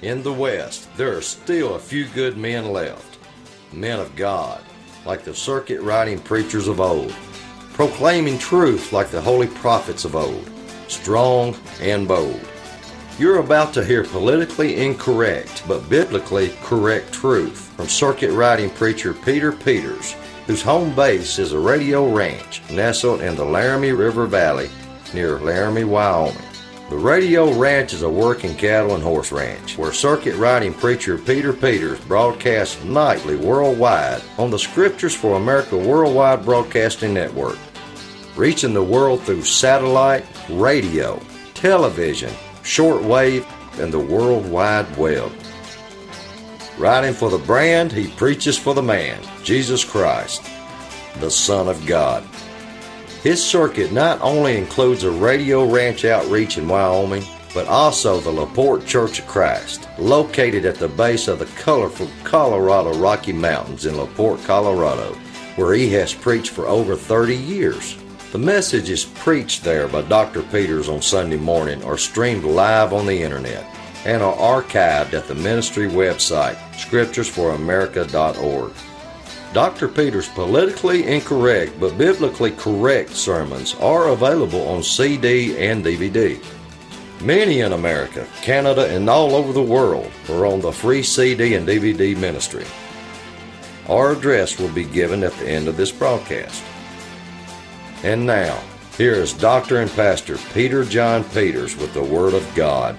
In the West, there are still a few good men left, men of God, like the circuit-riding preachers of old, proclaiming truth like the holy prophets of old, strong and bold. You're about to hear politically incorrect but biblically correct truth from circuit-riding preacher Peter Peters, whose home base is a radio ranch nestled in the Laramie River Valley near Laramie, Wyoming. The radio ranch is a working cattle and horse ranch where circuit-riding preacher Peter Peters broadcasts nightly worldwide on the Scriptures for America Worldwide Broadcasting Network, reaching the world through satellite, radio, television, shortwave, and the World Wide Web. Writing for the brand, he preaches for the man, Jesus Christ, the Son of God. His circuit not only includes a radio ranch outreach in Wyoming, but also the LaPorte Church of Christ, located at the base of the colorful Colorado Rocky Mountains in LaPorte, Colorado, where he has preached for over 30 years. The message is preached there by Dr. Peters on Sunday morning or streamed live on the internet and are archived at the ministry website, scripturesforamerica.org. Dr. Peters' politically incorrect but biblically correct sermons are available on CD and DVD. Many in America, Canada, and all over the world are on the free CD and DVD ministry. Our address will be given at the end of this broadcast. And now, here is Dr. and Pastor Peter John Peters with the Word of God.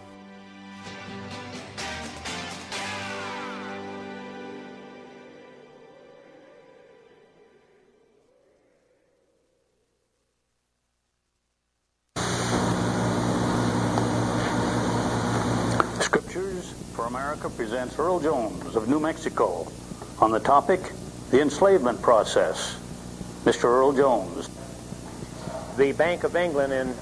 Scriptures for America presents Earl Jones of New Mexico on the topic, the enslavement process. Mr. Earl Jones. The Bank of England in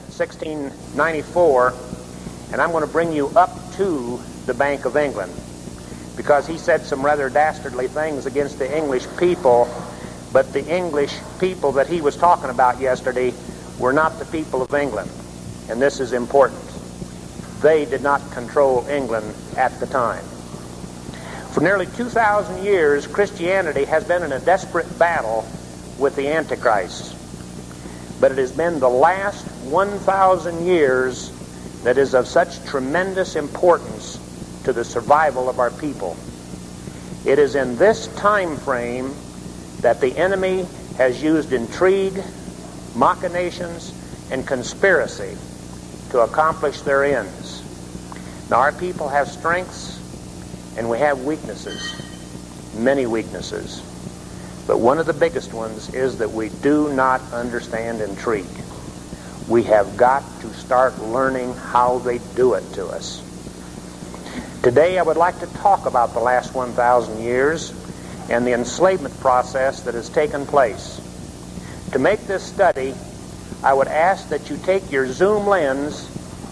1694, and I'm going to bring you up to the Bank of England because he said some rather dastardly things against the English people, but the English people that he was talking about yesterday were not the people of England, and this is important. They did not control England at the time. For nearly 2,000 years, Christianity has been in a desperate battle with the Antichrist. But it has been the last 1,000 years that is of such tremendous importance to the survival of our people. It is in this time frame that the enemy has used intrigue, machinations, and conspiracy to accomplish their ends. Now, our people have strengths and we have weaknesses, many weaknesses. But one of the biggest ones is that we do not understand intrigue. We have got to start learning how they do it to us. Today I would like to talk about the last 1,000 years and the enslavement process that has taken place. To make this study, I would ask that you take your zoom lens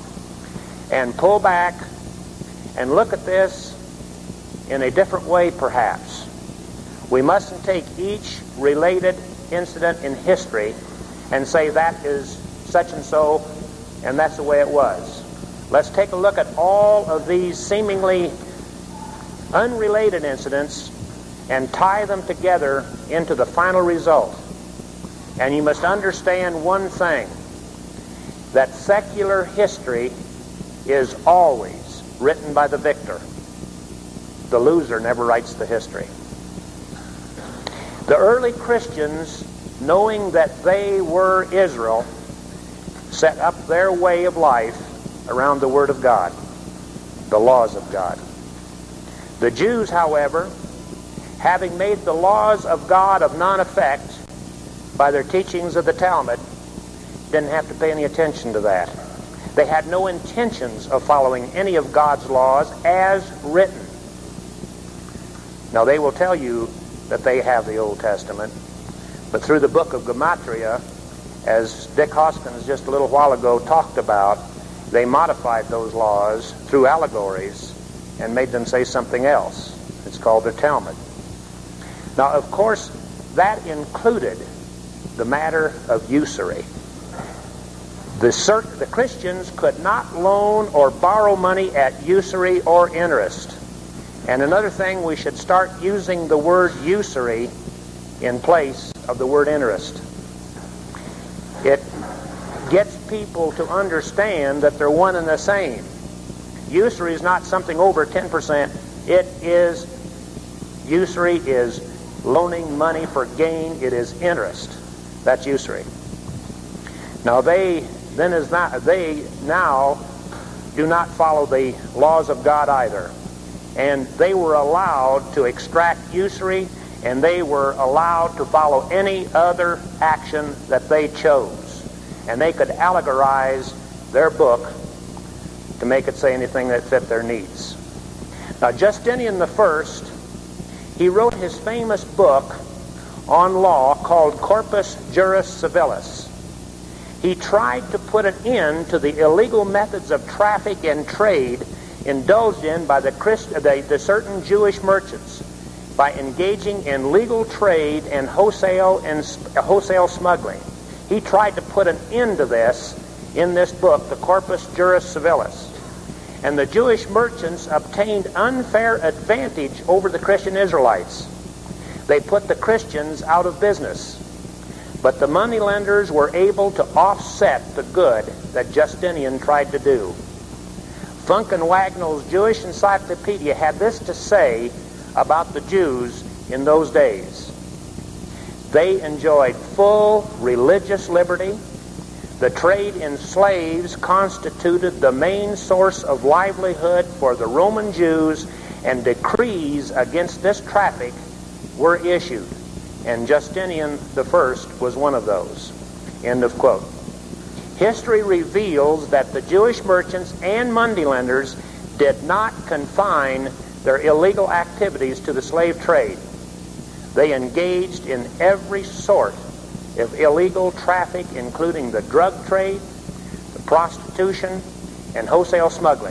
and pull back and look at this in a different way perhaps. We mustn't take each related incident in history and say that is such and so and that's the way it was. Let's take a look at all of these seemingly unrelated incidents and tie them together into the final result. And you must understand one thing, that secular history is always written by the victor. The loser never writes the history. The early Christians, knowing that they were Israel, set up their way of life around the Word of God, the laws of God. The Jews, however, having made the laws of God of non-effect by their teachings of the Talmud, didn't have to pay any attention to that. They had no intentions of following any of God's laws as written. Now, they will tell you that they have the Old Testament, but through the book of Gematria, as Dick Hoskins just a little while ago talked about, they modified those laws through allegories and made them say something else. It's called the Talmud. Now, of course, that included the matter of usury. The Christians could not loan or borrow money at usury or interest. And another thing, we should start using the word usury in place of the word interest. It gets people to understand that they're one and the same. Usury is not something over 10%. Usury is loaning money for gain. It is interest. That's usury. Now they now do not follow the laws of God either. And they were allowed to extract usury, and they were allowed to follow any other action that they chose. And they could allegorize their book to make it say anything that fit their needs. Now, Justinian I, he wrote his famous book on law called Corpus Juris Civilis. He tried to put an end to the illegal methods of traffic and trade indulged in by the certain Jewish merchants by engaging in legal trade and wholesale smuggling. He tried to put an end to this in this book, the Corpus Juris Civilis. And the Jewish merchants obtained unfair advantage over the Christian Israelites. They put the Christians out of business. But the moneylenders were able to offset the good that Justinian tried to do. Funk and Wagnall's Jewish Encyclopedia had this to say about the Jews in those days. They enjoyed full religious liberty. The trade in slaves constituted the main source of livelihood for the Roman Jews, and decrees against this traffic were issued. And Justinian I was one of those. End of quote. History reveals that the Jewish merchants and moneylenders did not confine their illegal activities to the slave trade. They engaged in every sort of illegal traffic, including the drug trade, the prostitution, and wholesale smuggling.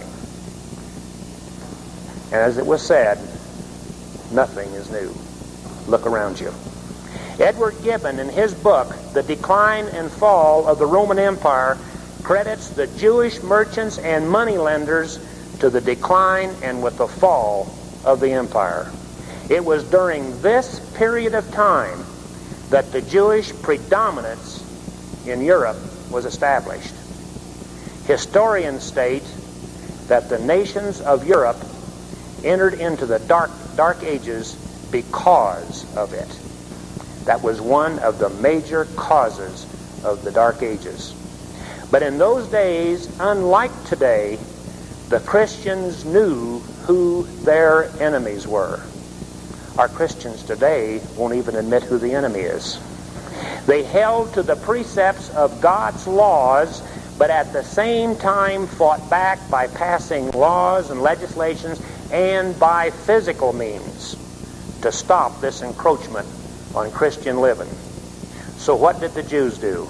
And as it was said, nothing is new. Look around you. Edward Gibbon, in his book, The Decline and Fall of the Roman Empire, credits the Jewish merchants and moneylenders to the decline and with the fall of the empire. It was during this period of time that the Jewish predominance in Europe was established. Historians state that the nations of Europe entered into the dark ages because of it. That was one of the major causes of the Dark Ages. But in those days, unlike today, the Christians knew who their enemies were. Our Christians today won't even admit who the enemy is. They held to the precepts of God's laws, but at the same time fought back by passing laws and legislations and by physical means to stop this encroachment on Christian living. So what did the Jews do?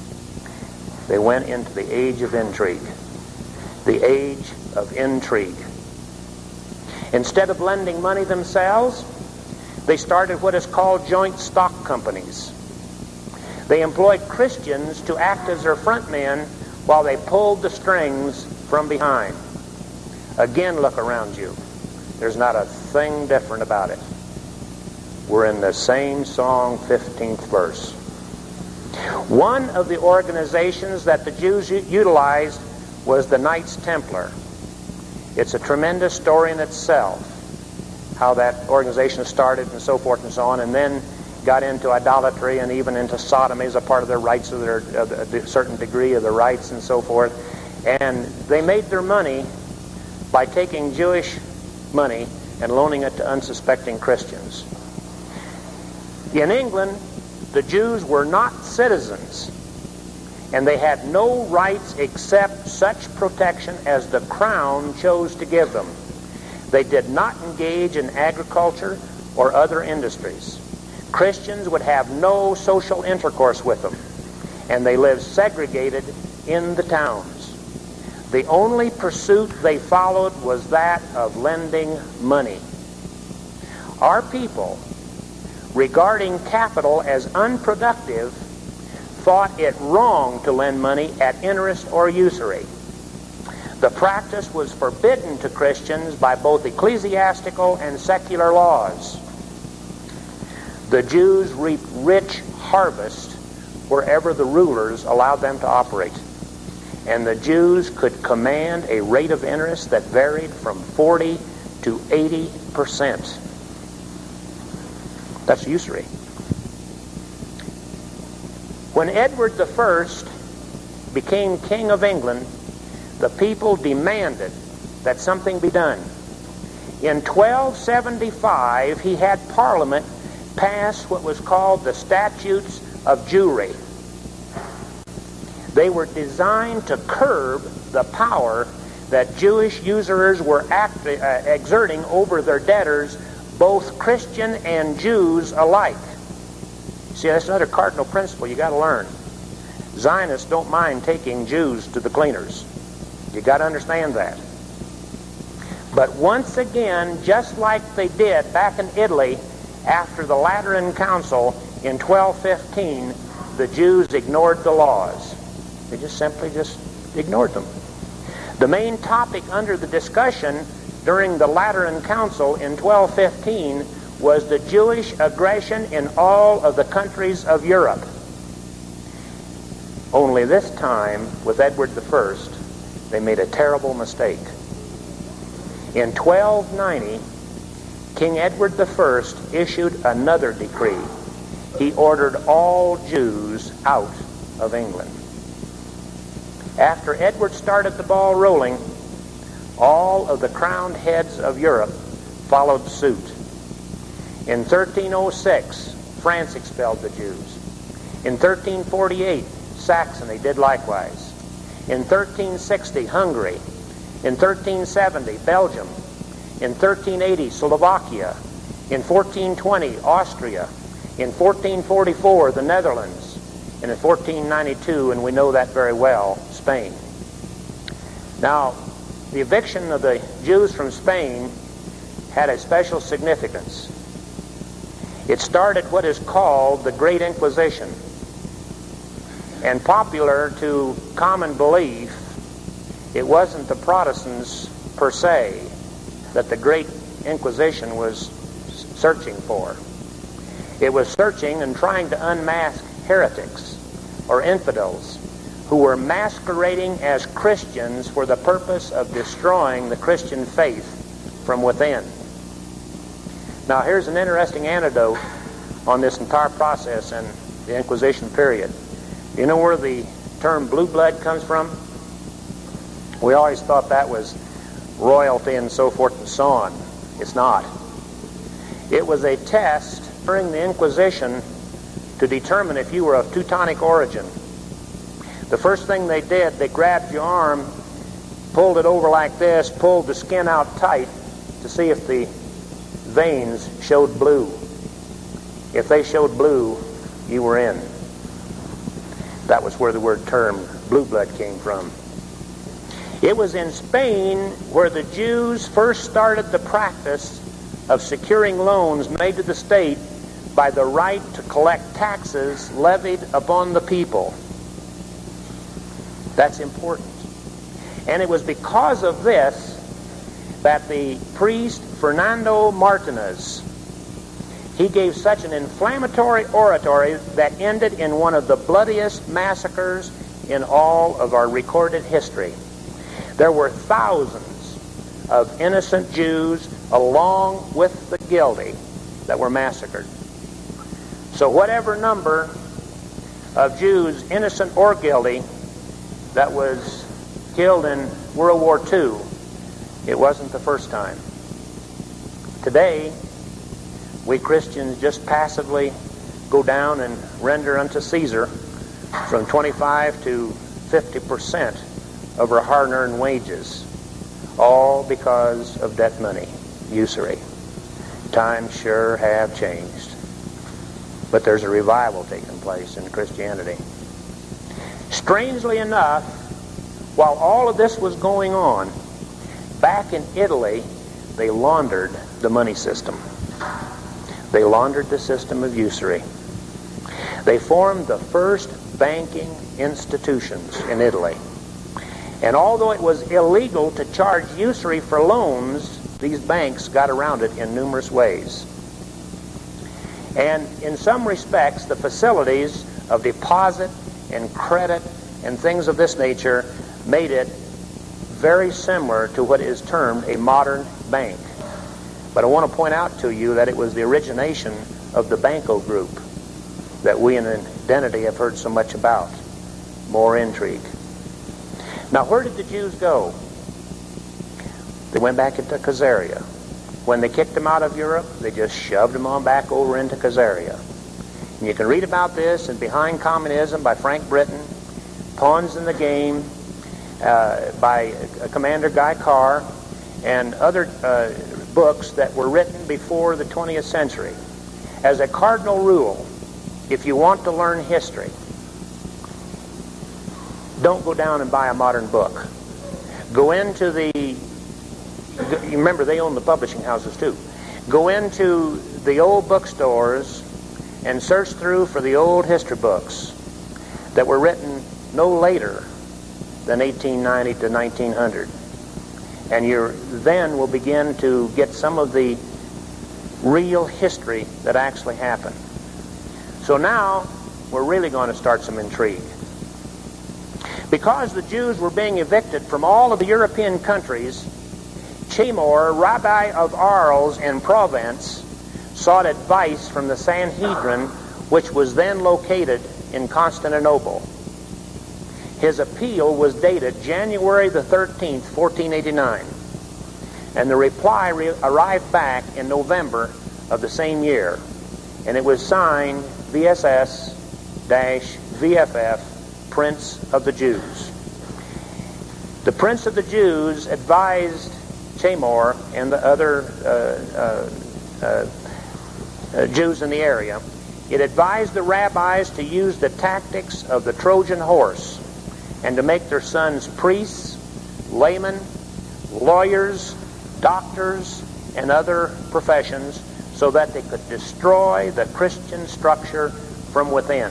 They went into the age of intrigue. The age of intrigue. Instead of lending money themselves, they started what is called joint stock companies. They employed Christians to act as their front men while they pulled the strings from behind. Again, look around you. There's not a thing different about it. We're in the same song, 15th verse. One of the organizations that the Jews utilized was the Knights Templar. It's a tremendous story in itself, how that organization started and so forth and so on, and then got into idolatry and even into sodomy as a part of their rights, of a certain degree of the rights and so forth. And they made their money by taking Jewish money and loaning it to unsuspecting Christians. In England, the Jews were not citizens, and they had no rights except such protection as the crown chose to give them. They did not engage in agriculture or other industries. Christians would have no social intercourse with them, and they lived segregated in the towns. The only pursuit they followed was that of lending money. Our people, regarding capital as unproductive, thought it wrong to lend money at interest or usury. The practice was forbidden to Christians by both ecclesiastical and secular laws. The Jews reaped rich harvest wherever the rulers allowed them to operate. And the Jews could command a rate of interest that varied from 40 to 80%. That's usury. When Edward I became King of England, the people demanded that something be done. In 1275, he had Parliament pass what was called the Statutes of Jewry. They were designed to curb the power that Jewish usurers were exerting over their debtors, both Christian and Jews alike. See, that's another cardinal principle you got to learn. Zionists don't mind taking Jews to the cleaners. You got to understand that. But once again, just like they did back in Italy after the Lateran Council in 1215, the Jews ignored the laws. They simply ignored them. The main topic under the discussion during the Lateran Council in 1215 was the Jewish aggression in all of the countries of Europe. Only this time, with Edward I, they made a terrible mistake. In 1290, King Edward I issued another decree. He ordered all Jews out of England. After Edward started the ball rolling, all of the crowned heads of Europe followed suit. In 1306, France expelled the Jews. In 1348, Saxony did likewise. In 1360, Hungary. In 1370, Belgium. In 1380, Slovakia. In 1420, Austria. In 1444, the Netherlands. And in 1492, and we know that very well, Spain. Now, the eviction of the Jews from Spain had a special significance. It started what is called the Great Inquisition. And popular to common belief, it wasn't the Protestants per se that the Great Inquisition was searching for. It was searching and trying to unmask heretics or infidels who were masquerading as Christians for the purpose of destroying the Christian faith from within. Now, here's an interesting anecdote on this entire process in the Inquisition period. You know where the term blue blood comes from? We always thought that was royalty and so forth and so on. It's not. It was a test during the Inquisition to determine if you were of Teutonic origin. The first thing they did, they grabbed your arm, pulled it over like this, pulled the skin out tight to see if the veins showed blue. If they showed blue, you were in. That was where the word term blue blood came from. It was in Spain where the Jews first started the practice of securing loans made to the state by the right to collect taxes levied upon the people. That's important. And it was because of this that the priest Fernando Martinez, he gave such an inflammatory oratory that ended in one of the bloodiest massacres in all of our recorded history. There were thousands of innocent Jews along with the guilty that were massacred. So whatever number of Jews, innocent or guilty, that was killed in World War II, it wasn't the first time. Today, we Christians just passively go down and render unto Caesar from 25 to 50% of our hard-earned wages, all because of debt money, usury. Times sure have changed. But there's a revival taking place in Christianity. Strangely enough, while all of this was going on, back in Italy, they laundered the money system. They laundered the system of usury. They formed the first banking institutions in Italy. And although it was illegal to charge usury for loans, these banks got around it in numerous ways. And in some respects, the facilities of deposit and credit and things of this nature made it very similar to what is termed a modern bank. But I want to point out to you that it was the origination of the Banco Group that we in Identity have heard so much about. More intrigue. Now, where did the Jews go? They went back into Khazaria. When they kicked them out of Europe, they just shoved them on back over into Khazaria. And you can read about this in Behind Communism by Frank Britton, Pawns in the Game by Commander Guy Carr, and other books that were written before the 20th century. As a cardinal rule, if you want to learn history, don't go down and buy a modern book. Go into you remember they own the publishing houses too. Go into the old bookstores and search through for the old history books that were written no later than 1890 to 1900. And you then will begin to get some of the real history that actually happened. So now we're really going to start some intrigue. Because the Jews were being evicted from all of the European countries, Timur, rabbi of Arles in Provence, sought advice from the Sanhedrin, which was then located in Constantinople. His appeal was dated January the 13th, 1489, and the reply arrived back in November of the same year, and it was signed VSS-VFF, Prince of the Jews. The Prince of the Jews advised Timur and the other Jews in the area. It advised the rabbis to use the tactics of the Trojan horse and to make their sons priests, laymen, lawyers, doctors, and other professions so that they could destroy the Christian structure from within.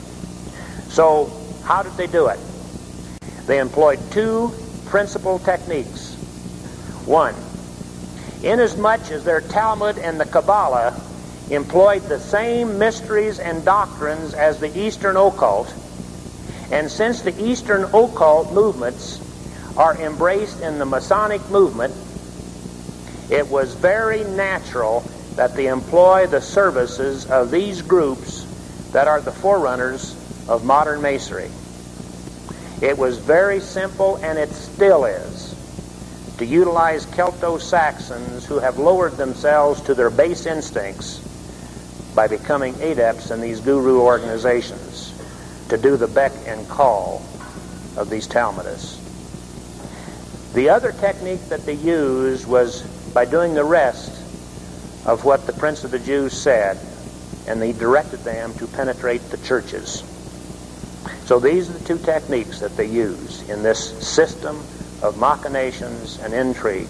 So, how did they do it? They employed two principal techniques. One, inasmuch as their Talmud and the Kabbalah employed the same mysteries and doctrines as the Eastern occult, and since the Eastern occult movements are embraced in the Masonic movement, it was very natural that they employ the services of these groups that are the forerunners of modern Masonry. It was very simple, and it still is, to utilize Celto-Saxons who have lowered themselves to their base instincts by becoming adepts in these guru organizations to do the beck and call of these Talmudists. The other technique that they used was by doing the rest of what the Prince of the Jews said, and they directed them to penetrate the churches. So these are the two techniques that they use in this system of machinations and intrigue.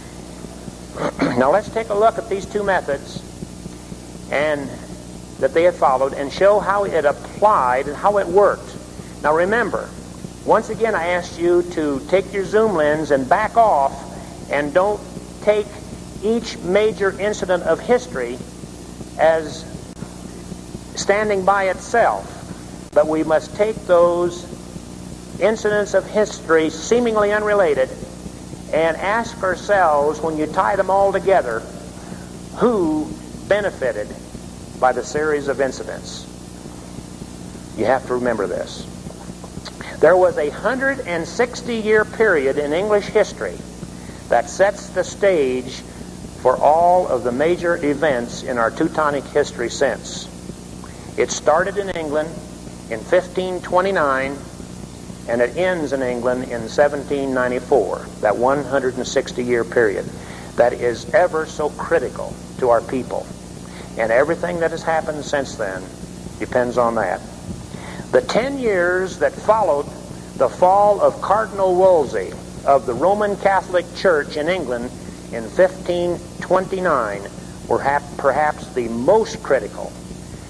Now let's take a look at these two methods and that they had followed and show how it applied and how it worked. Now remember, once again I asked you to take your zoom lens and back off and don't take each major incident of history as standing by itself, but we must take those incidents of history seemingly unrelated and ask ourselves, when you tie them all together, who benefited by the series of incidents. You have to remember this. There was a 160-year period in English history that sets the stage for all of the major events in our Teutonic history since. It started in England in 1529, and it ends in England in 1794, that 160-year period that is ever so critical to our people. And everything that has happened since then depends on that. The 10 years that followed the fall of Cardinal Wolsey of the Roman Catholic Church in England in 1529 were perhaps the most critical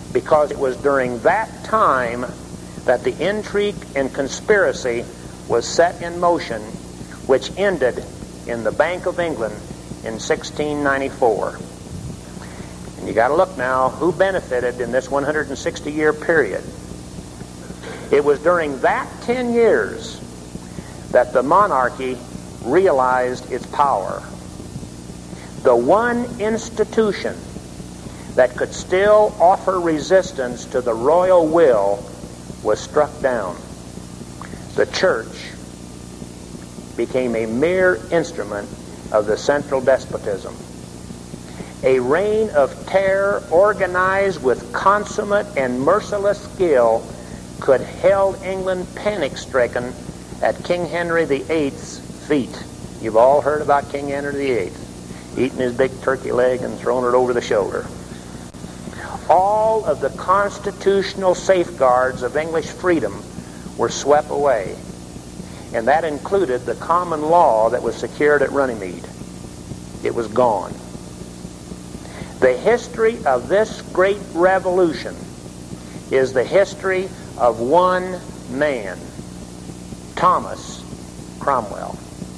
because it was during that time that the intrigue and conspiracy was set in motion, which ended in the Bank of England in 1694. And you got to look now, who benefited in this 160-year period? It was during that 10 years that the monarchy realized its power. The one institution that could still offer resistance to the royal will was struck down. The church became a mere instrument of the central despotism. A reign of terror organized with consummate and merciless skill could held England panic-stricken at King Henry VIII's feet. You've all heard about King Henry VIII, eating his big turkey leg and throwing it over the shoulder. All of the constitutional safeguards of English freedom were swept away, and that included the common law that was secured at Runnymede. It was gone. The history of this great revolution is the history of one man, Thomas Cromwell.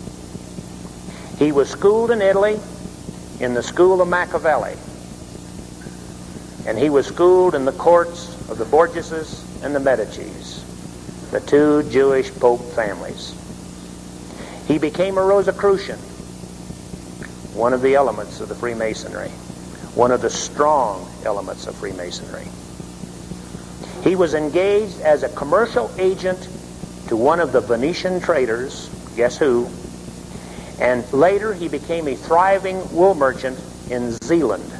He was schooled in Italy in the school of Machiavelli, and he was schooled in the courts of the Borgias and the Medicis, the two Jewish Pope families. He became a Rosicrucian, one of the elements of the Freemasonry, one of the strong elements of Freemasonry. He was engaged as a commercial agent to one of the Venetian traders, guess who, and later he became a thriving wool merchant in Zealand.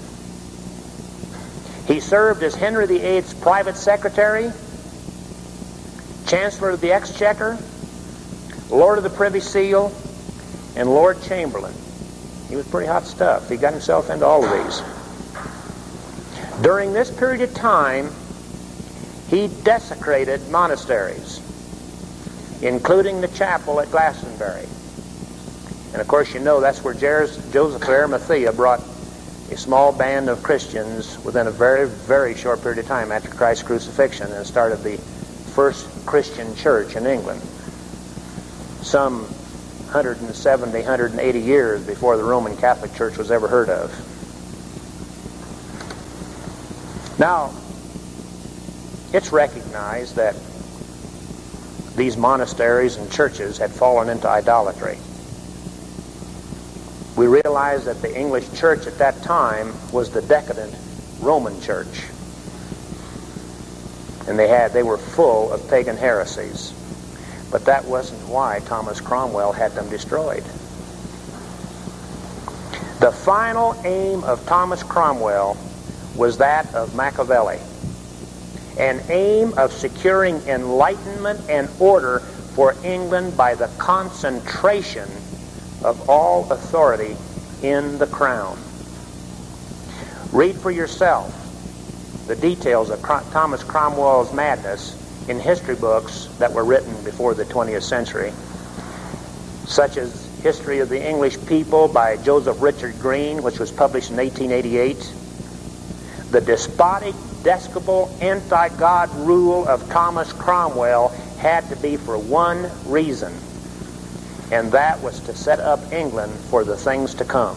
He served as Henry VIII's private secretary, Chancellor of the Exchequer, Lord of the Privy Seal, and Lord Chamberlain. He was pretty hot stuff. He got himself into all of these. During this period of time, he desecrated monasteries, including the chapel at Glastonbury. And of course, you know that's where Joseph of Arimathea brought a small band of Christians within a very, very short period of time after Christ's crucifixion and started the first Christian church in England, some 170, 180 years before the Roman Catholic Church was ever heard of. Now, it's recognized that these monasteries and churches had fallen into idolatry. We realize that the English church at that time was the decadent Roman church. And they were full of pagan heresies. But that wasn't why Thomas Cromwell had them destroyed. The final aim of Thomas Cromwell was that of Machiavelli, an aim of securing enlightenment and order for England by the concentration of all authority in the crown. Read for yourself the details of Thomas Cromwell's madness in history books that were written before the 20th century, such as History of the English People by Joseph Richard Green, which was published in 1888. The despotic, despicable, anti-God rule of Thomas Cromwell had to be for one reason, and that was to set up England for the things to come.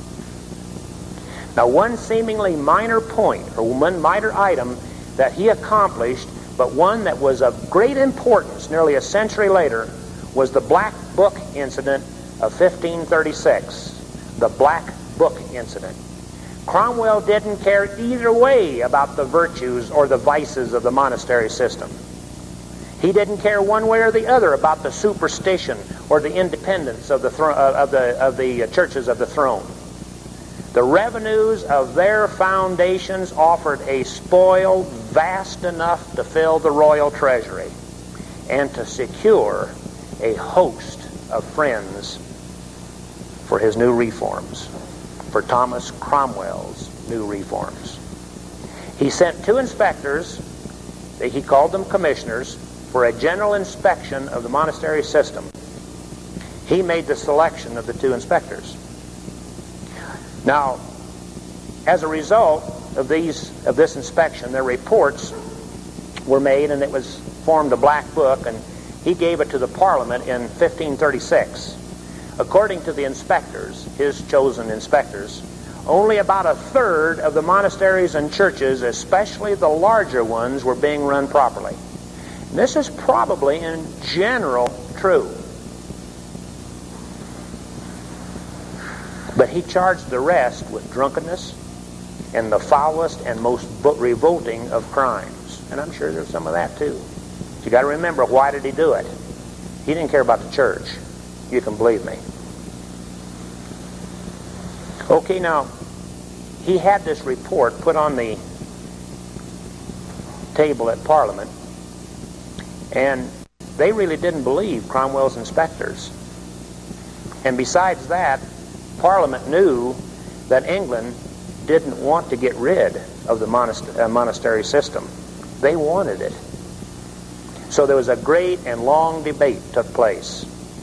Now, one seemingly minor point, or one minor item that he accomplished, but one that was of great importance nearly a century later, was the Black Book incident of 1536. The Black Book incident. Cromwell didn't care either way about the virtues or the vices of the monastery system. He didn't care one way or the other about the superstition or the independence of the churches of the throne. The revenues of their foundations offered a spoil vast enough to fill the royal treasury and to secure a host of friends for his new reforms, for Thomas Cromwell's new reforms. He sent two inspectors, he called them commissioners, for a general inspection of the monastery system. He made the selection of the two inspectors. Now, as a result, of this inspection, their reports were made, and it was formed a black book, and he gave it to the Parliament in 1536. According to the inspectors, his chosen inspectors, only about a third of the monasteries and churches, especially the larger ones, were being run properly. And this is probably in general true. But he charged the rest with drunkenness and the foulest and most revolting of crimes. And I'm sure there's some of that too. But you got to remember, why did he do it? He didn't care about the church. You can believe me. Okay, now, he had this report put on the table at Parliament, and they really didn't believe Cromwell's inspectors. And besides that, Parliament knew that England didn't want to get rid of the monastery system. They wanted it. So there was a great and long debate took place.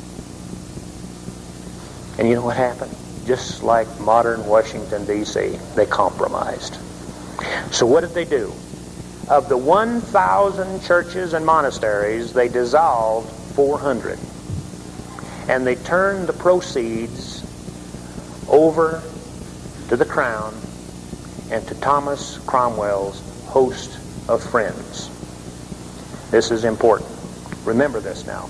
And you know what happened? Just like modern Washington, D.C., they compromised. So what did they do? Of the 1,000 churches and monasteries, they dissolved 400. And they turned the proceeds over to the Crown and to Thomas Cromwell's host of friends. This is important. Remember this now.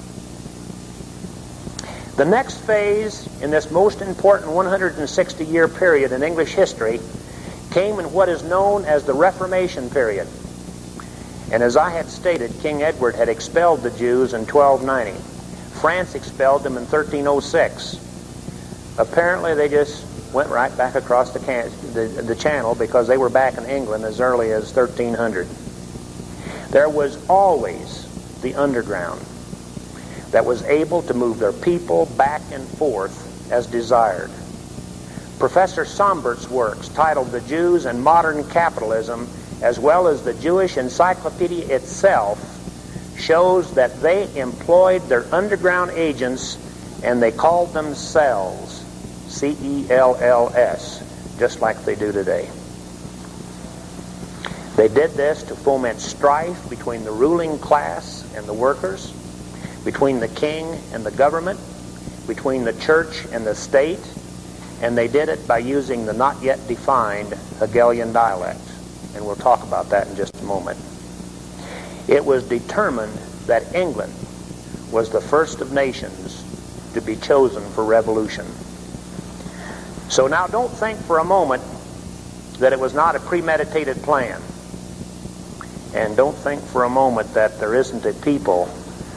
The next phase in this most important 160-year period in English history came in what is known as the Reformation period. And as I had stated, King Edward had expelled the Jews in 1290. France expelled them in 1306. Apparently they just went right back across the channel because they were back in England as early as 1300. There was always the underground that was able to move their people back and forth as desired. Professor Sombert's works, titled The Jews and Modern Capitalism, as well as the Jewish Encyclopedia itself, shows that they employed their underground agents, and they called them cells, C-E-L-L-S, just like they do today. They did this to foment strife between the ruling class and the workers, between the king and the government, between the church and the state, and they did it by using the not yet defined Hegelian dialect. And we'll talk about that in just a moment. It was determined that England was the first of nations to be chosen for revolution. So now don't think for a moment that it was not a premeditated plan. And don't think for a moment that there isn't a people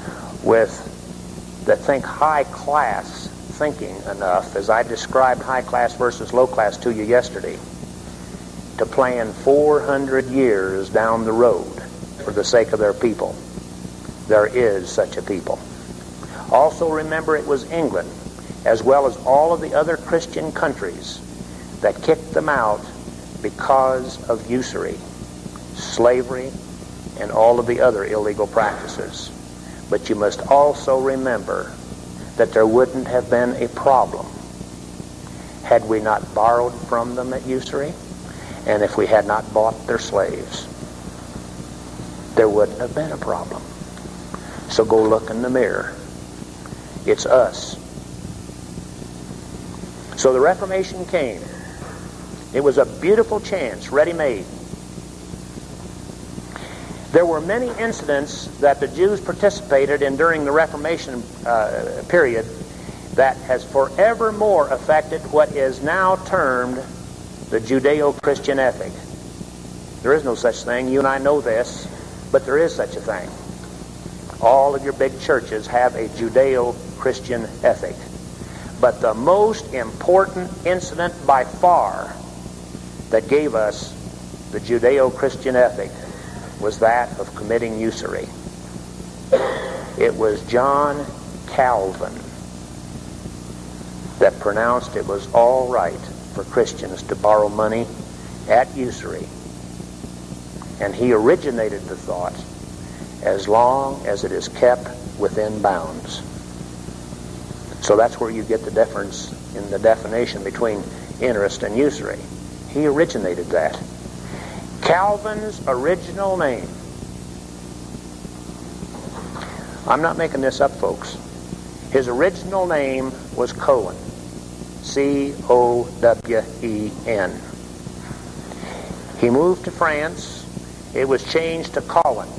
that think high class thinking enough, as I described high class versus low class to you yesterday, to plan 400 years down the road for the sake of their people. There is such a people. Also remember, it was England, as well as all of the other Christian countries, that kicked them out because of usury, slavery, and all of the other illegal practices. But you must also remember that there wouldn't have been a problem had we not borrowed from them at usury, and if we had not bought their slaves. There wouldn't have been a problem. So go look in the mirror. It's us. So the Reformation came. It was a beautiful chance, ready-made. There were many incidents that the Jews participated in during the Reformation period that has forevermore affected what is now termed the Judeo-Christian ethic. There is no such thing. You and I know this, but there is such a thing. All of your big churches have a Judeo-Christian ethic. But the most important incident by far that gave us the Judeo-Christian ethic was that of committing usury. It was John Calvin that pronounced it was all right for Christians to borrow money at usury. And he originated the thought, as long as it is kept within bounds. So that's where you get the difference in the definition between interest and usury. He originated that. Calvin's original name, I'm not making this up, folks. His original name was Cowen. C-O-W-E-N. He moved to France. It was changed to Caulin.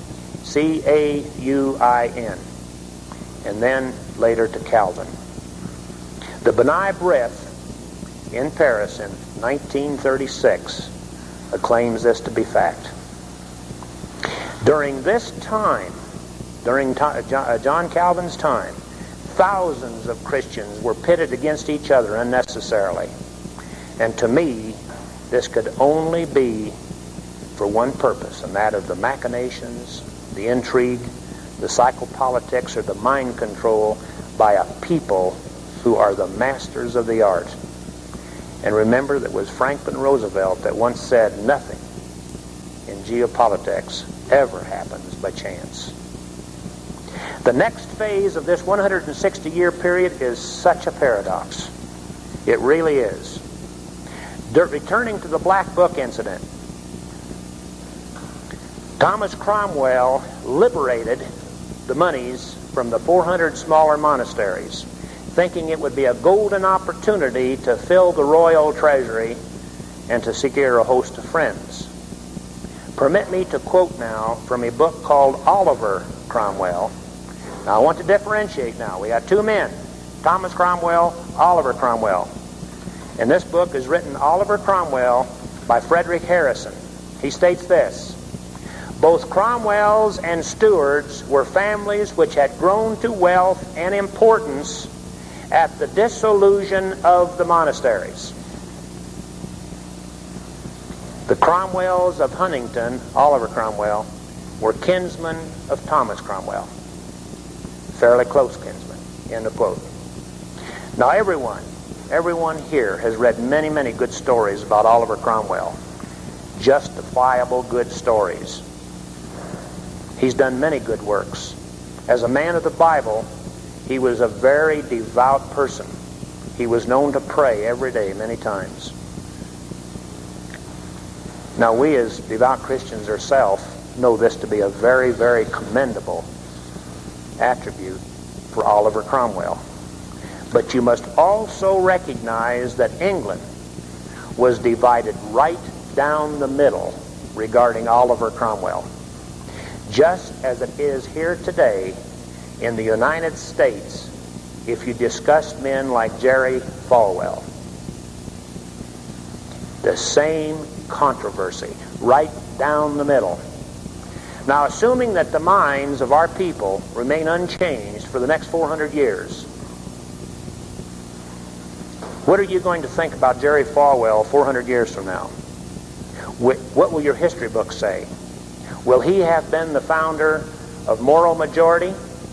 C-A-U-I-N. And then later to Calvin. The B'nai B'rith in Paris in 1936 acclaims this to be fact. During this time, during John Calvin's time, thousands of Christians were pitted against each other unnecessarily. And to me, this could only be for one purpose, and that of the machinations, the intrigue, the psychopolitics, or the mind control by a people who are the masters of the art. And remember that it was Franklin Roosevelt that once said, nothing in geopolitics ever happens by chance. The next phase of this 160-year period is such a paradox. It really is. Returning to the Black Book incident, Thomas Cromwell liberated the monies from the 400 smaller monasteries, thinking it would be a golden opportunity to fill the royal treasury and to secure a host of friends. Permit me to quote now from a book called Oliver Cromwell. Now I want to differentiate now. We got two men, Thomas Cromwell, Oliver Cromwell. And this book is written Oliver Cromwell by Frederick Harrison. He states this: both Cromwells and Stuarts were families which had grown to wealth and importance at the dissolution of the monasteries. The Cromwells of Huntington, Oliver Cromwell, were kinsmen of Thomas Cromwell. Fairly close kinsmen. End of quote. Now everyone here has read many, many good stories about Oliver Cromwell. Justifiable good stories. He's done many good works. As a man of the Bible, he was a very devout person. He was known to pray every day, many times. Now we as devout Christians ourselves know this to be a very, very commendable attribute for Oliver Cromwell. But you must also recognize that England was divided right down the middle regarding Oliver Cromwell. Just as it is here today in the United States if you discuss men like Jerry Falwell. The same controversy, right down the middle. Now, assuming that the minds of our people remain unchanged for the next 400 years, what are you going to think about Jerry Falwell 400 years from now? What will your history books say? Will he have been the founder of Moral Majority?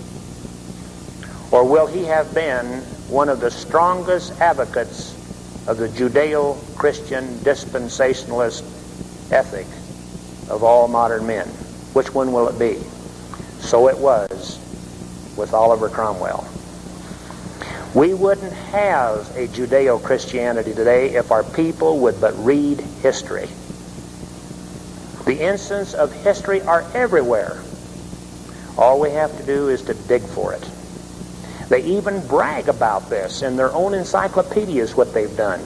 Or will he have been one of the strongest advocates of the Judeo-Christian dispensationalist ethic of all modern men? Which one will it be? So it was with Oliver Cromwell. We wouldn't have a Judeo-Christianity today if our people would but read history. The instances of history are everywhere. All we have to do is to dig for it. They even brag about this in their own encyclopedias, what they've done.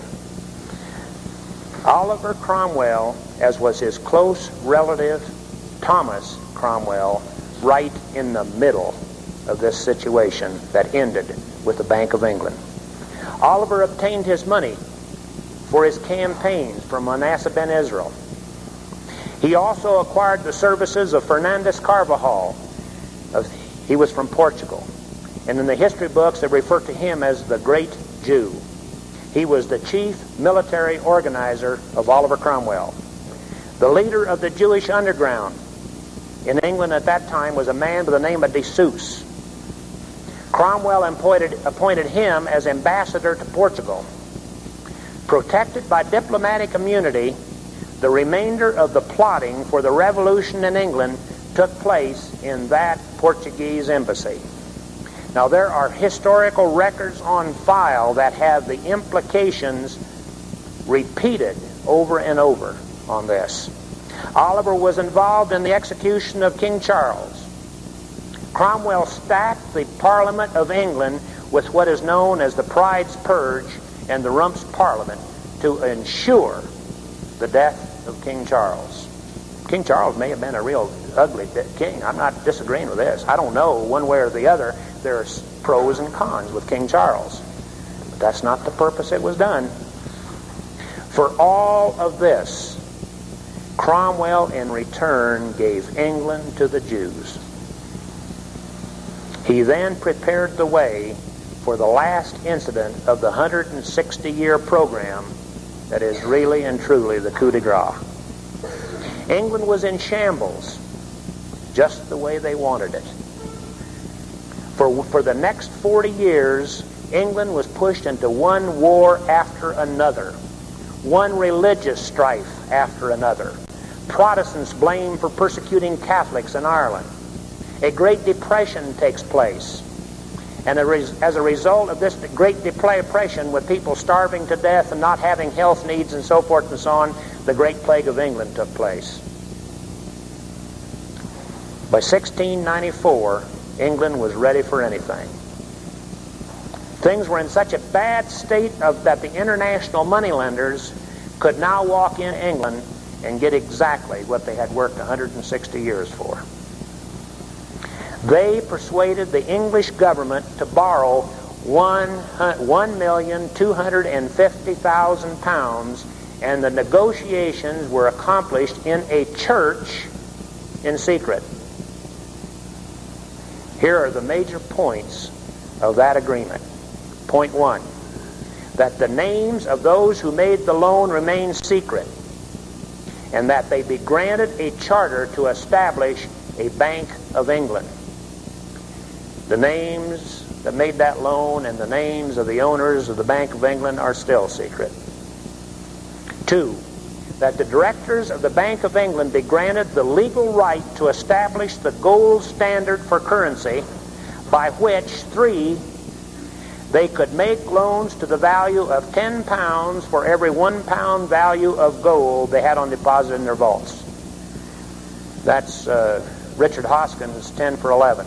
Oliver Cromwell, as was his close relative Thomas Cromwell, right in the middle of this situation that ended with the Bank of England. Oliver obtained his money for his campaigns from Manasseh ben Israel. He also acquired the services of Fernandes Carvajal. He was from Portugal. And in the history books, they refer to him as the Great Jew. He was the chief military organizer of Oliver Cromwell. The leader of the Jewish underground in England at that time was a man by the name of De Sousa. Cromwell appointed him as ambassador to Portugal. Protected by diplomatic immunity, the remainder of the plotting for the revolution in England took place in that Portuguese embassy. Now, there are historical records on file that have the implications repeated over and over on this. Oliver was involved in the execution of King Charles. Cromwell stacked the Parliament of England with what is known as the Pride's Purge and the Rumps Parliament to ensure the death of King Charles. King Charles may have been a real ugly king. I'm not disagreeing with this. I don't know one way or the other. There's pros and cons with King Charles. But that's not the purpose it was done. For all of this, Cromwell in return gave England to the Jews. He then prepared the way for the last incident of the 160-year program that is really and truly the coup de grace. England was in shambles, just the way they wanted it. For the next 40 years, England was pushed into one war after another, one religious strife after another. Protestants blamed for persecuting Catholics in Ireland. A Great Depression takes place. And as a result of this Great Depression, with people starving to death and not having health needs and so forth and so on, the Great Plague of England took place. By 1694, England was ready for anything. Things were in such a bad state that the international moneylenders could now walk in England and get exactly what they had worked 160 years for. They persuaded the English government to borrow £1,250,000, and the negotiations were accomplished in a church in secret. Here are the major points of that agreement. Point 1, that the names of those who made the loan remain secret, and that they be granted a charter to establish a Bank of England. The names that made that loan and the names of the owners of the Bank of England are still secret. 2, that the directors of the Bank of England be granted the legal right to establish the gold standard for currency, by which 3, they could make loans to the value of £10 for every £1 value of gold they had on deposit in their vaults. That's Richard Hoskins' 10 for 11.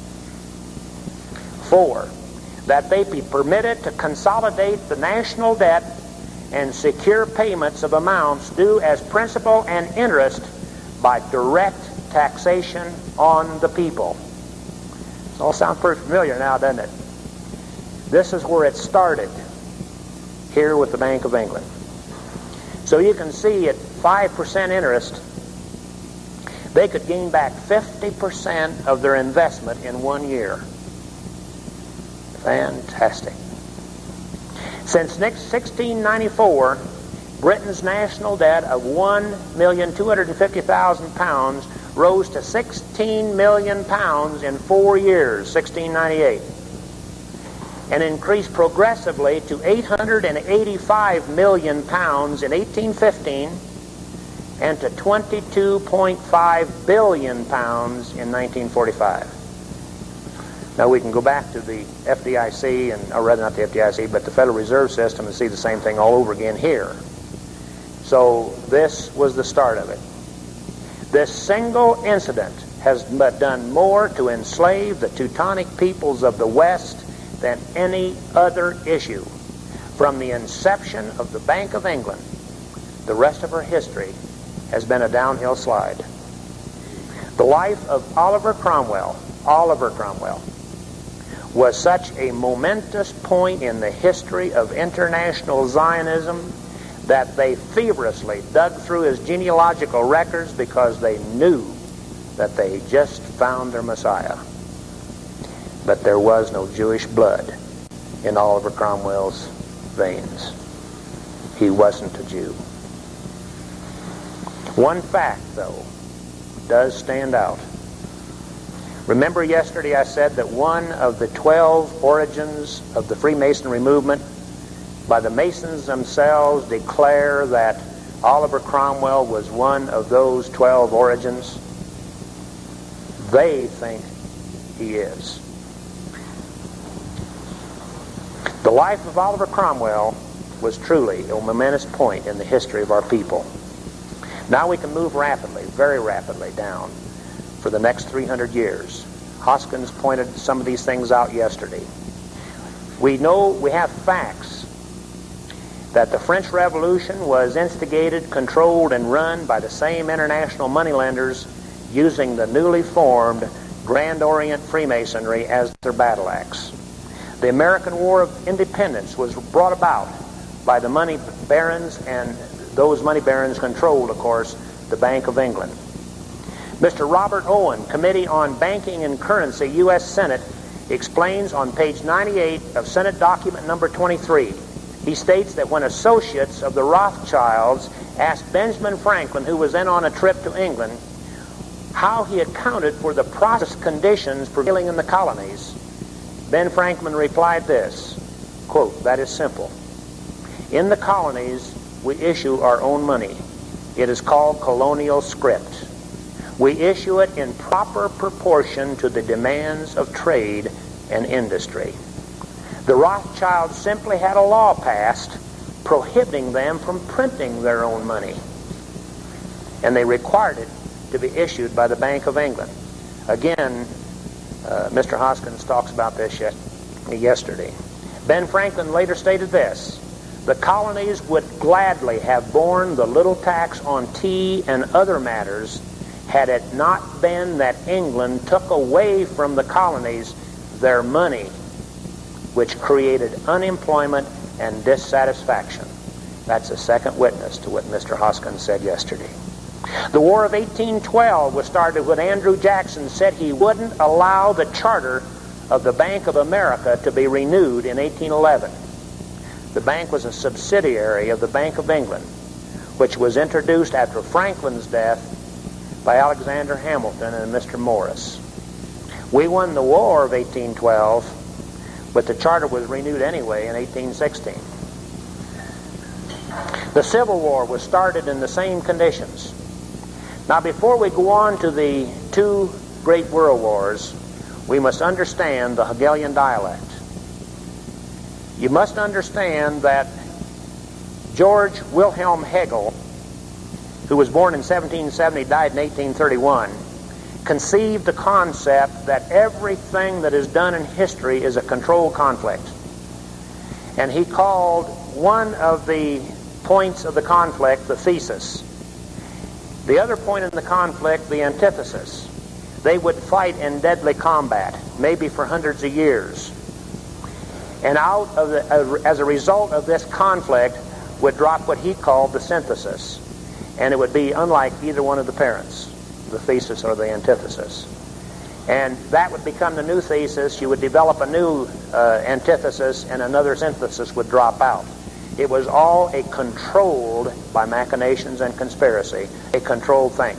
4, that they be permitted to consolidate the national debt and secure payments of amounts due as principal and interest by direct taxation on the people. It all sounds pretty familiar now, doesn't it? This is where it started, here with the Bank of England. So you can see at 5% interest, they could gain back 50% of their investment in 1 year. Fantastic. Since 1694, Britain's national debt of £1,250,000 rose to £16 million in 4 years, 1698, and increased progressively to £885 million in 1815 and to £22.5 billion in 1945. Now we can go back to the FDIC, or rather not the FDIC, but the Federal Reserve System, and see the same thing all over again here. So this was the start of it. This single incident has done more to enslave the Teutonic peoples of the West than any other issue. From the inception of the Bank of England, the rest of our history has been a downhill slide. The life of Oliver Cromwell, was such a momentous point in the history of international Zionism that they feverishly dug through his genealogical records because they knew that they just found their Messiah. But there was no Jewish blood in Oliver Cromwell's veins. He wasn't a Jew. One fact, though, does stand out. Remember yesterday I said that one of the 12 origins of the Freemasonry movement, by the Masons themselves, declare that Oliver Cromwell was one of those 12 origins? They think he is. The life of Oliver Cromwell was truly a momentous point in the history of our people. Now we can move rapidly, very rapidly down for the next 300 years. Hoskins pointed some of these things out yesterday. We have facts that the French Revolution was instigated, controlled, and run by the same international moneylenders using the newly formed Grand Orient Freemasonry as their battle axe. The American War of Independence was brought about by the money barons, and those money barons controlled, of course, the Bank of England. Mr. Robert Owen, Committee on Banking and Currency, U.S. Senate, explains on page 98 of Senate document number 23. He states that when associates of the Rothschilds asked Benjamin Franklin, who was then on a trip to England, how he accounted for the process conditions prevailing in the colonies, Ben Franklin replied this, quote, "That is simple. In the colonies, we issue our own money. It is called colonial scrip. We issue it in proper proportion to the demands of trade and industry. The Rothschilds simply had a law passed prohibiting them from printing their own money, and they required it to be issued by the Bank of England." Again, Mr. Hoskins talks about this yesterday. Ben Franklin later stated this, "The colonies would gladly have borne the little tax on tea and other matters had it not been that England took away from the colonies their money, which created unemployment and dissatisfaction." That's a second witness to what Mr. Hoskins said yesterday. The War of 1812 was started when Andrew Jackson said he wouldn't allow the charter of the Bank of America to be renewed in 1811. The bank was a subsidiary of the Bank of England, which was introduced after Franklin's death by Alexander Hamilton and Mr. Morris. We won the War of 1812, but the charter was renewed anyway in 1816. The Civil War was started in the same conditions. Now, before we go on to the two great world wars, we must understand the Hegelian dialect. You must understand that George Wilhelm Hegel, who was born in 1770, died in 1831, conceived the concept that everything that is done in history is a controlled conflict. And he called one of the points of the conflict the thesis. The other point in the conflict, the antithesis. They would fight in deadly combat, maybe for hundreds of years. And as a result of this conflict would drop what he called the synthesis. And it would be unlike either one of the parents, the thesis or the antithesis. And that would become the new thesis. You would develop a new antithesis, and another synthesis would drop out. It was all a controlled, by machinations and conspiracy, a controlled thing.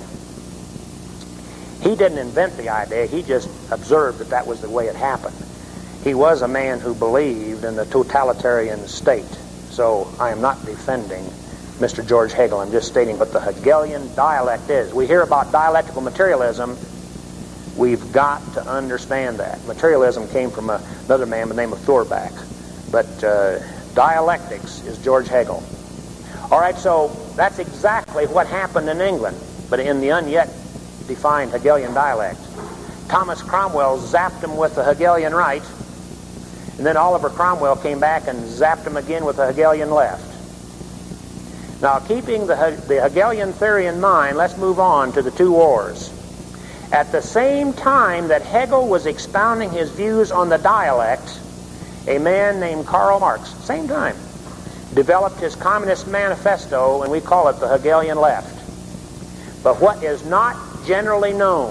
He didn't invent the idea. He just observed that that was the way it happened. He was a man who believed in the totalitarian state. So I am not defending Mr. George Hegel. I'm just stating what the Hegelian dialect is. We hear about dialectical materialism. We've got to understand that. Materialism came from another man by the name of Thorbecke. But dialectics is George Hegel. All right, so that's exactly what happened in England, but in the unyet defined Hegelian dialect. Thomas Cromwell zapped him with the Hegelian right, and then Oliver Cromwell came back and zapped him again with the Hegelian left. Now, keeping the Hegelian theory in mind, let's move on to the two wars. At the same time that Hegel was expounding his views on the dialect, a man named Karl Marx, same time, developed his Communist Manifesto, and we call it the Hegelian left. But what is not generally known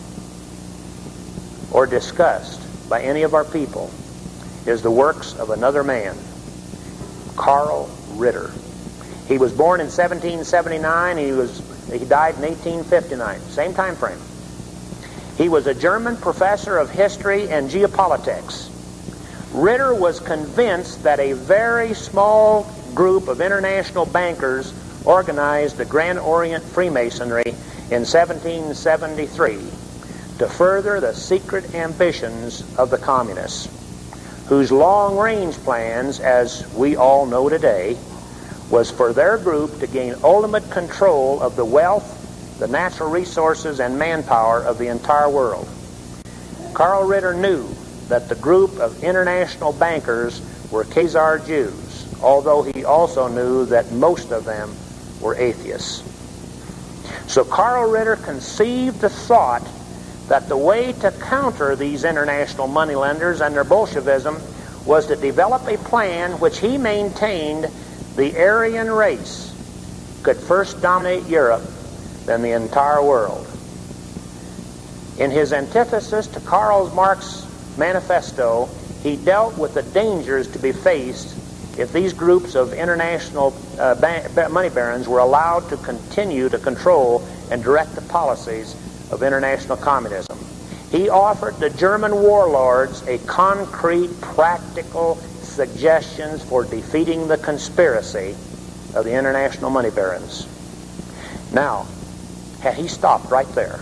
or discussed by any of our people is the works of another man, Carl Ritter. He was born in 1779. He died in 1859, same time frame. He was a German professor of history and geopolitics. Ritter was convinced that a very small group of international bankers organized the Grand Orient Freemasonry in 1773 to further the secret ambitions of the communists, whose long-range plans, as we all know today, was for their group to gain ultimate control of the wealth, the natural resources, and manpower of the entire world. Carl Ritter knew that the group of international bankers were Khazar Jews, although he also knew that most of them were atheists. So Carl Ritter conceived the thought that the way to counter these international moneylenders and their Bolshevism was to develop a plan which he maintained the Aryan race could first dominate Europe, then the entire world. In his antithesis to Karl Marx's manifesto, he dealt with the dangers to be faced if these groups of international money barons were allowed to continue to control and direct the policies of international communism. He offered the German warlords a concrete, practical suggestions for defeating the conspiracy of the international money barons. Now, had he stopped right there,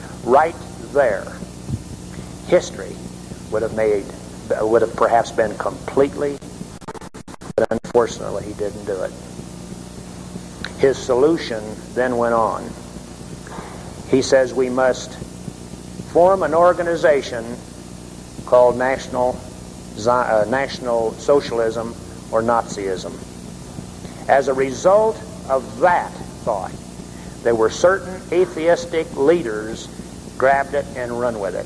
history would have perhaps been completely, but unfortunately he didn't do it. His solution then went on. He says we must form an organization called National Socialism or Nazism. As a result of that thought, there were certain atheistic leaders grabbed it and run with it.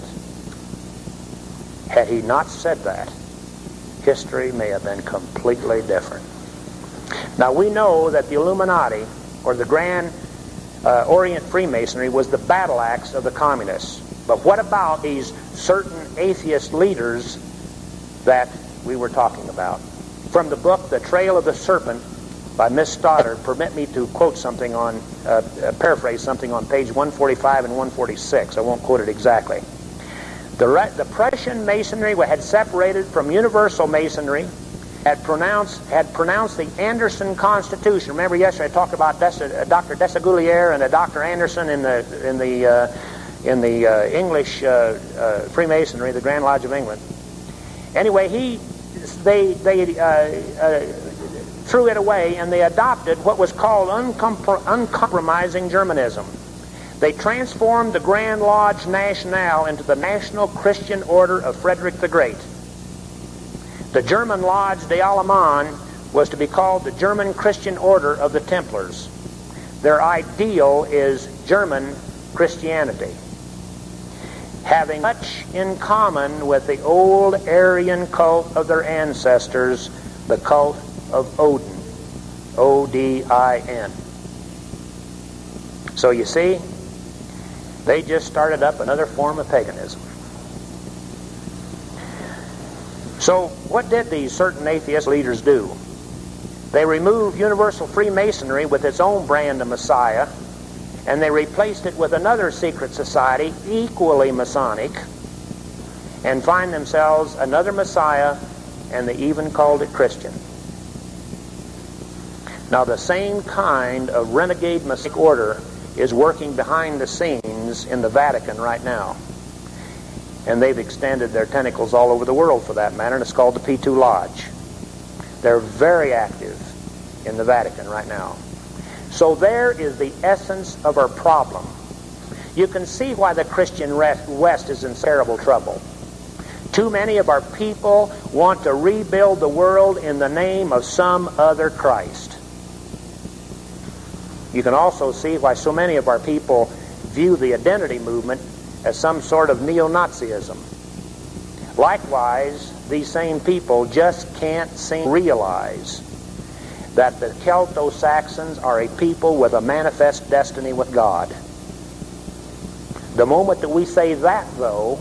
Had he not said that, history may have been completely different. Now we know that the Illuminati, or the Grand Orient Freemasonry, was the battle axe of the communists. But what about these certain atheist leaders that we were talking about? From the book The Trail of the Serpent by Miss Stoddard, permit me to quote something on, paraphrase something on page 145 and 146. I won't quote it exactly. The Prussian Masonry had separated from Universal Masonry, had pronounced the Anderson Constitution. Remember yesterday I talked about Dr. Desaguliers and Dr. Anderson in the English Freemasonry, the Grand Lodge of England. Anyway, they threw it away and they adopted what was called uncompromising Germanism. They transformed the Grand Lodge Nationale into the National Christian Order of Frederick the Great. The German Lodge des Allemands was to be called the German Christian Order of the Templars. Their ideal is German Christianity, having much in common with the old Aryan cult of their ancestors, the cult of Odin, O-D-I-N. So you see, they just started up another form of paganism. So what did these certain atheist leaders do? They removed Universal Freemasonry with its own brand of Messiah, and they replaced it with another secret society equally Masonic, and find themselves another Messiah, and they even called it Christian. Now the same kind of renegade Masonic order is working behind the scenes in the Vatican right now. And they've extended their tentacles all over the world for that matter, and it's called the P2 Lodge. They're very active in the Vatican right now. So there is the essence of our problem. You can see why the Christian West is in terrible trouble. Too many of our people want to rebuild the world in the name of some other Christ. You can also see why so many of our people view the identity movement as some sort of neo-Nazism. Likewise, these same people just can't seem to realize that the Celto-Saxons are a people with a manifest destiny with God. The moment that we say that, though,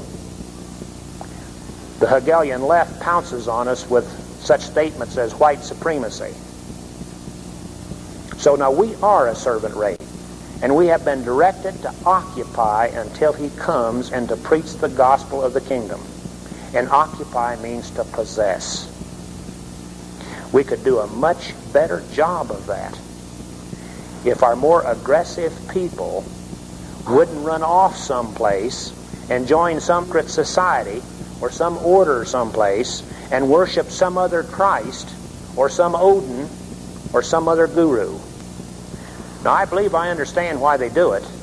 the Hegelian left pounces on us with such statements as white supremacy. So now we are a servant race, and we have been directed to occupy until he comes and to preach the gospel of the kingdom. And occupy means to possess. We could do a much better job of that if our more aggressive people wouldn't run off someplace and join some secret society or some order someplace and worship some other Christ or some Odin or some other guru. Now, I believe I understand why they do it.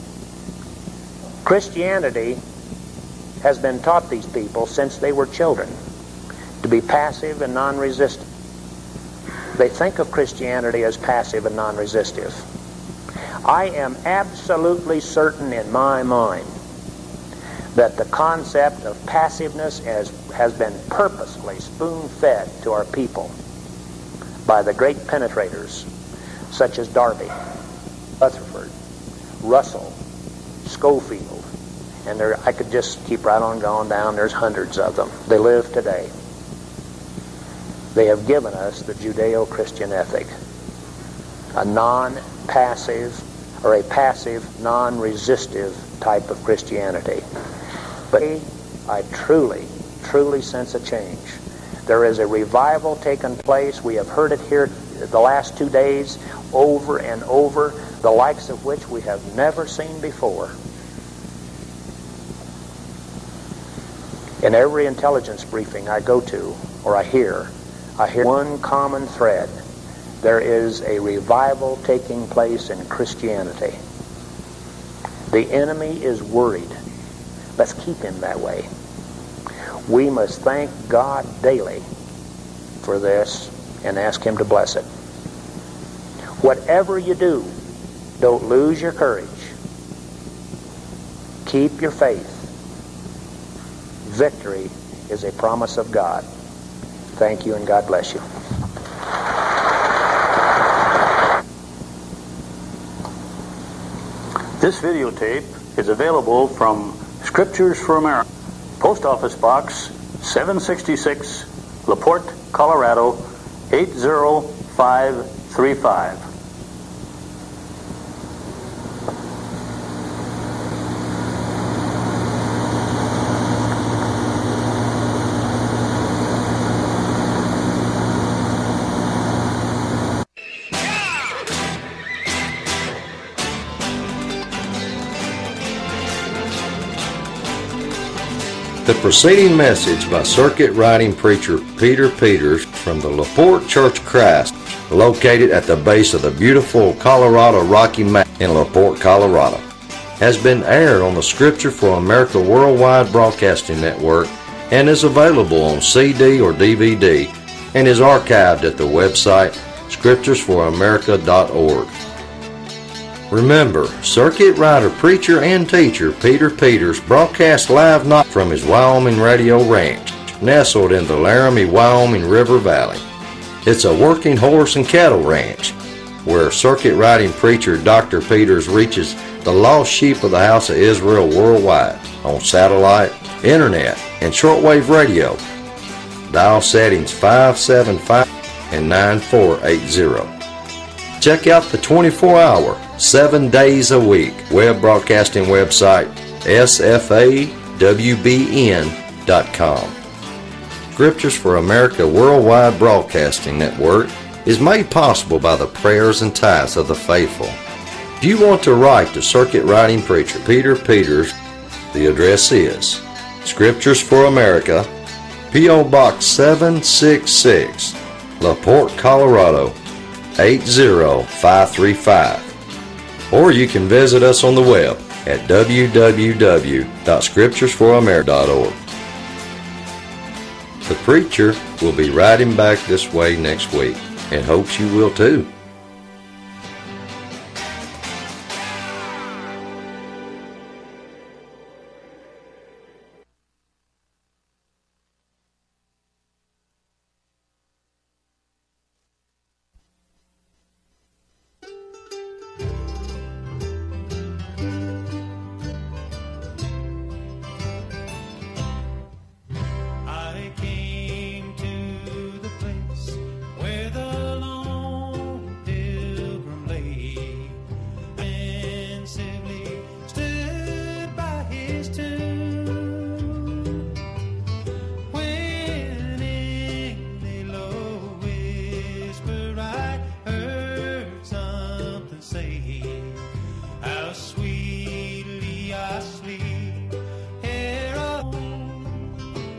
Christianity has been taught these people since they were children to be passive and non-resistant. They think of Christianity as passive and non-resistive. I am absolutely certain in my mind that the concept of passiveness has been purposely spoon-fed to our people by the great penetrators such as Darby, Rutherford, Russell, Schofield, and I could just keep right on going down. There's hundreds of them. They live today. They have given us the Judeo-Christian ethic, a non-passive or a passive, non-resistive type of Christianity. But I truly, truly sense a change. There is a revival taking place. We have heard it here the last 2 days over and over, the likes of which we have never seen before. In every intelligence briefing I go to or I hear one common thread. There is a revival taking place in Christianity. The enemy is worried. Let's keep him that way. We must thank God daily for this and ask him to bless it. Whatever you do, don't lose your courage. Keep your faith. Victory is a promise of God. Thank you and God bless you. This videotape is available from Scriptures for America, Post Office Box 766, LaPorte, Colorado 80535. The preceding message by circuit riding preacher Peter Peters from the LaPorte Church of Christ, located at the base of the beautiful Colorado Rocky Mountain in LaPorte, Colorado, has been aired on the Scripture for America Worldwide Broadcasting Network and is available on CD or DVD and is archived at the website scripturesforamerica.org. Remember, circuit rider, preacher, and teacher Peter Peters broadcasts live not from his Wyoming radio ranch, nestled in the Laramie, Wyoming River Valley. It's a working horse and cattle ranch, where circuit riding preacher Dr. Peters reaches the lost sheep of the house of Israel worldwide on satellite, internet, and shortwave radio. Dial settings 575 and 9480. Check out the 24-hour, 7 days a week web broadcasting website sfawbn.com. Scriptures for America Worldwide Broadcasting Network is made possible by the prayers and tithes of the faithful. If you want to write to circuit riding preacher Peter Peters, the address is Scriptures for America, P.O. Box 766, LaPorte, Colorado 80535. Or you can visit us on the web at www.scripturesforamerica.org. The preacher will be riding back this way next week and hopes you will too.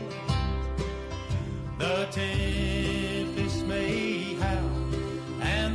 The tempest may howl and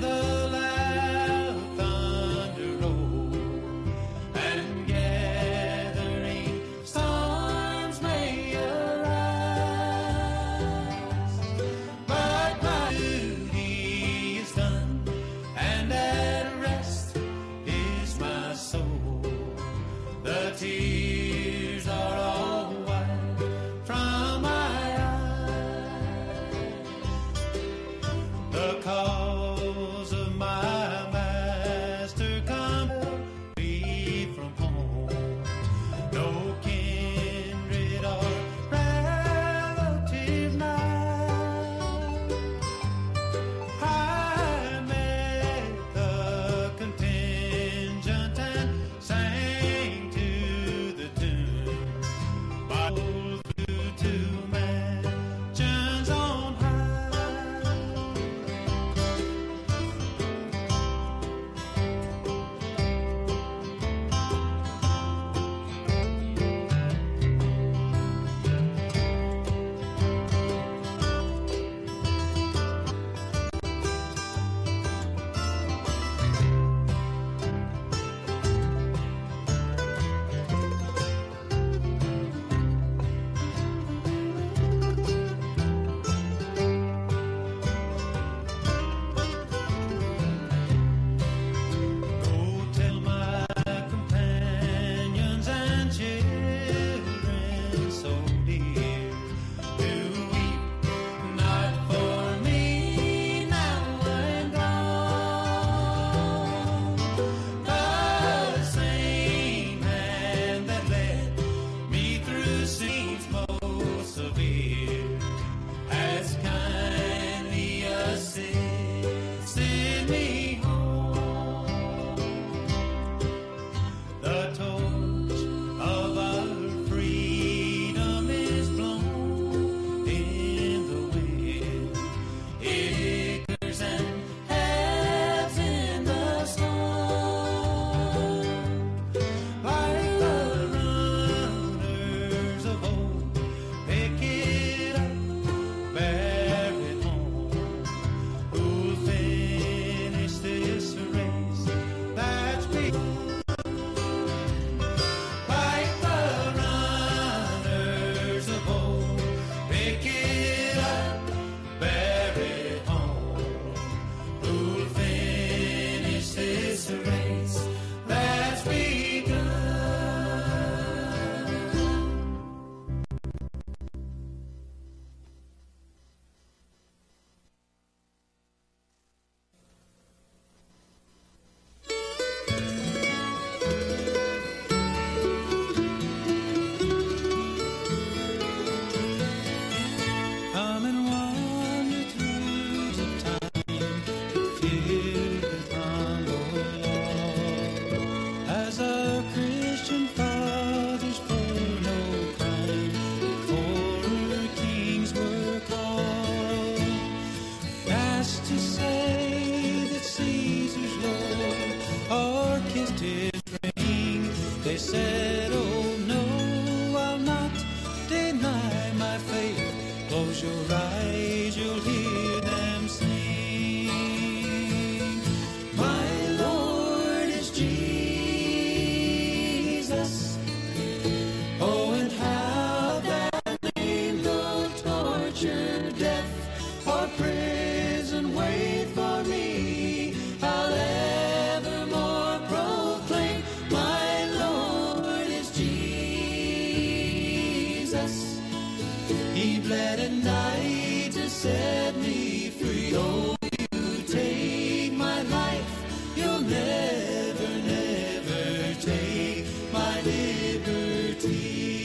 Jesus. He bled at night to set me free. Oh, you take my life, you'll never, never take my liberty.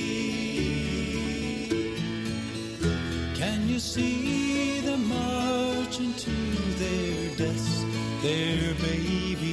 Can you see them marching to their deaths, their baby